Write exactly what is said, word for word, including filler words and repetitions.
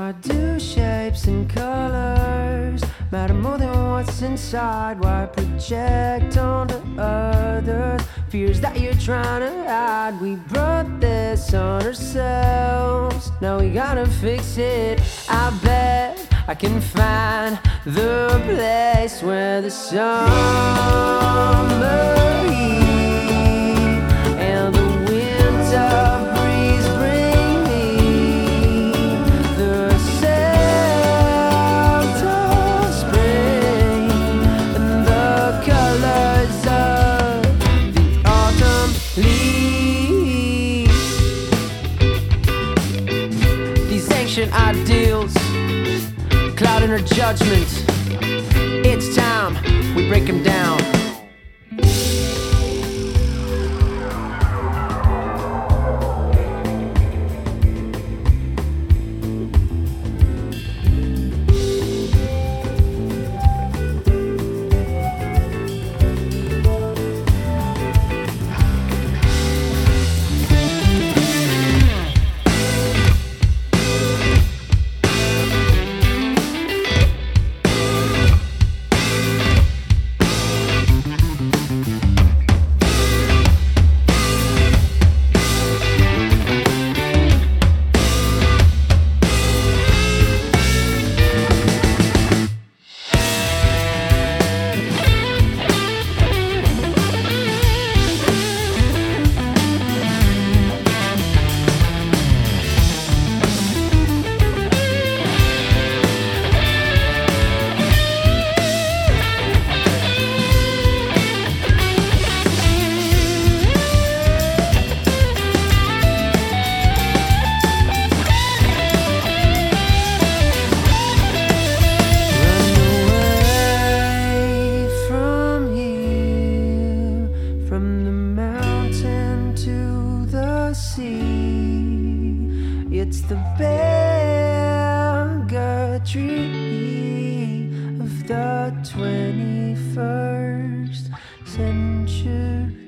Why do shapes and colors matter more than what's inside? Why project onto others fears that you're trying to hide? We brought this on ourselves, now we gotta fix it. I bet I can find the place where the summer heat and the winter breeze bring me the scent of spring and the colors of the autumn leaves. These ancient ideals clouding our judgment. It's time we break them down. From the mountain to the sea, it's the bigotry of the twenty-first century.